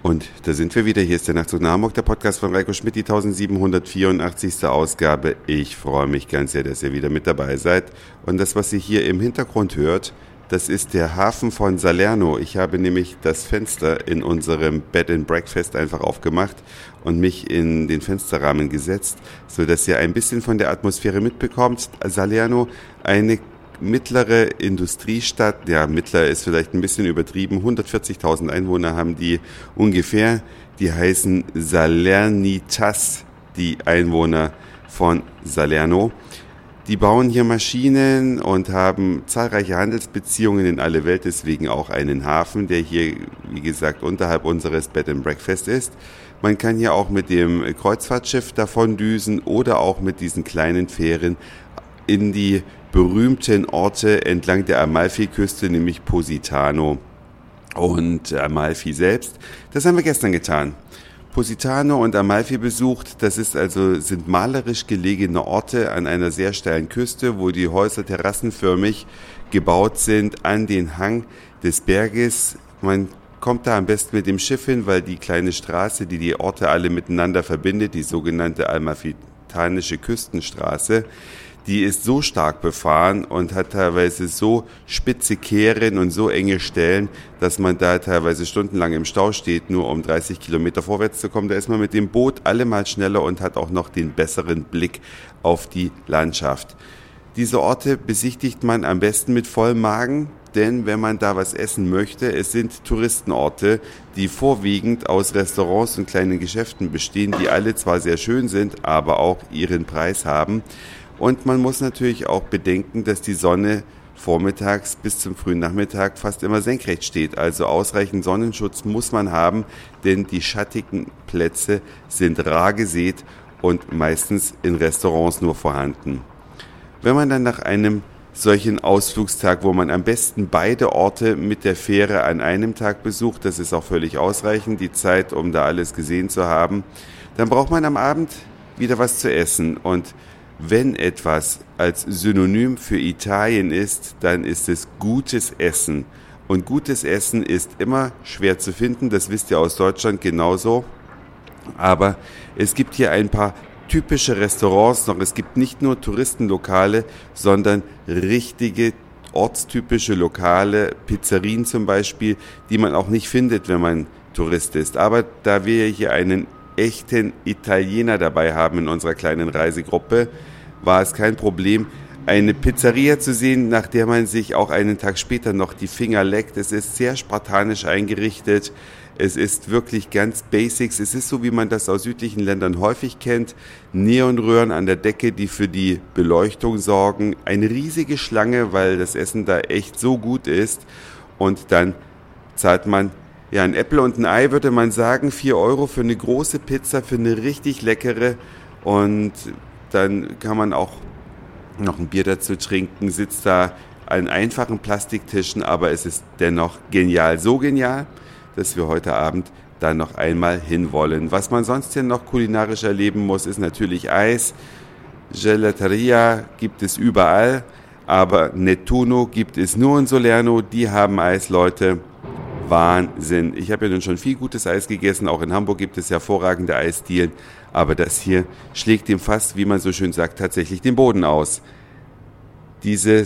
Und da sind wir wieder. Hier ist der Nachtzug nach Hamburg, der Podcast von Reiko Schmidt, die 1784. Ausgabe. Ich freue mich ganz sehr, dass ihr wieder mit dabei seid. Und das, was ihr hier im Hintergrund hört, das ist der Hafen von Salerno. Ich habe nämlich das Fenster in unserem Bed and Breakfast einfach aufgemacht und mich in den Fensterrahmen gesetzt, sodass ihr ein bisschen von der Atmosphäre mitbekommt. Salerno, eine mittlere Industriestadt, ja, mittler ist vielleicht ein bisschen übertrieben, 140.000 Einwohner haben die ungefähr, die heißen Salernitas, die Einwohner von Salerno. Die bauen hier Maschinen und haben zahlreiche Handelsbeziehungen in alle Welt, deswegen auch einen Hafen, der hier, wie gesagt, unterhalb unseres Bed and Breakfast ist. Man kann hier auch mit dem Kreuzfahrtschiff davon düsen oder auch mit diesen kleinen Fähren in die berühmten Orte entlang der Amalfiküste, nämlich Positano und Amalfi selbst. Das haben wir gestern getan. Positano und Amalfi besucht, sind malerisch gelegene Orte an einer sehr steilen Küste, wo die Häuser terrassenförmig gebaut sind an den Hang des Berges. Man kommt da am besten mit dem Schiff hin, weil die kleine Straße, die die Orte alle miteinander verbindet, die sogenannte Amalfitanische Küstenstraße, die ist so stark befahren und hat teilweise so spitze Kehren und so enge Stellen, dass man da teilweise stundenlang im Stau steht, nur um 30 Kilometer vorwärts zu kommen. Da ist man mit dem Boot allemal schneller und hat auch noch den besseren Blick auf die Landschaft. Diese Orte besichtigt man am besten mit vollem Magen, denn wenn man da was essen möchte, es sind Touristenorte, die vorwiegend aus Restaurants und kleinen Geschäften bestehen, die alle zwar sehr schön sind, aber auch ihren Preis haben. Und man muss natürlich auch bedenken, dass die Sonne vormittags bis zum frühen Nachmittag fast immer senkrecht steht. Also ausreichend Sonnenschutz muss man haben, denn die schattigen Plätze sind rar gesät und meistens in Restaurants nur vorhanden. Wenn man dann nach einem solchen Ausflugstag, wo man am besten beide Orte mit der Fähre an einem Tag besucht, das ist auch völlig ausreichend, die Zeit, um da alles gesehen zu haben, dann braucht man am Abend wieder was zu essen. Und wenn etwas als Synonym für Italien ist, dann ist es gutes Essen. Und gutes Essen ist immer schwer zu finden, das wisst ihr aus Deutschland genauso. Aber es gibt hier ein paar typische Restaurants noch. Es gibt nicht nur Touristenlokale, sondern richtige ortstypische Lokale, Pizzerien zum Beispiel, die man auch nicht findet, wenn man Tourist ist. Aber da wir hier einen echten Italiener dabei haben in unserer kleinen Reisegruppe, war es kein Problem, eine Pizzeria zu sehen, nach der man sich auch einen Tag später noch die Finger leckt. Es ist sehr spartanisch eingerichtet. Es ist wirklich ganz Basics. Es ist so, wie man das aus südlichen Ländern häufig kennt. Neonröhren an der Decke, die für die Beleuchtung sorgen. Eine riesige Schlange, weil das Essen da echt so gut ist. Und dann zahlt man ein Äpfel und ein Ei, würde man sagen. 4 Euro für eine große Pizza, für eine richtig leckere. Und dann kann man auch noch ein Bier dazu trinken, sitzt da an einfachen Plastiktischen, aber es ist dennoch genial. So genial, dass wir heute Abend da noch einmal hinwollen. Was man sonst hier noch kulinarisch erleben muss, ist natürlich Eis. Gelateria gibt es überall, aber Nettuno gibt es nur in Salerno. Die haben Eis, Leute. Wahnsinn. Ich habe ja nun schon viel gutes Eis gegessen. Auch in Hamburg gibt es hervorragende Eisdielen. Aber das hier schlägt dem fast, wie man so schön sagt, tatsächlich den Boden aus. Diese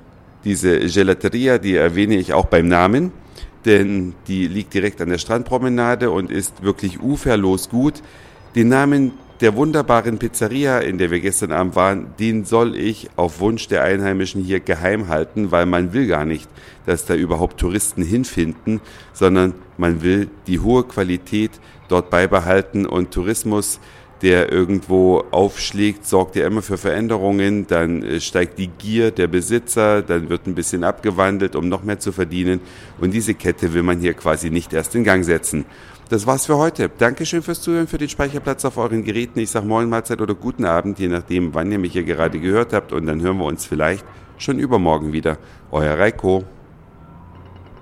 Gelateria, die erwähne ich auch beim Namen, denn die liegt direkt an der Strandpromenade und ist wirklich uferlos gut. Den Namen der wunderbaren Pizzeria, in der wir gestern Abend waren, den soll ich auf Wunsch der Einheimischen hier geheim halten, weil man will gar nicht, dass da überhaupt Touristen hinfinden, sondern man will die hohe Qualität dort beibehalten und Tourismus, der irgendwo aufschlägt, sorgt ja immer für Veränderungen, dann steigt die Gier der Besitzer, dann wird ein bisschen abgewandelt, um noch mehr zu verdienen und diese Kette will man hier quasi nicht erst in Gang setzen. Das war's für heute. Dankeschön fürs Zuhören, für den Speicherplatz auf euren Geräten. Ich sage Moin, Mahlzeit oder guten Abend, je nachdem, wann ihr mich hier gerade gehört habt und dann hören wir uns vielleicht schon übermorgen wieder. Euer Reiko.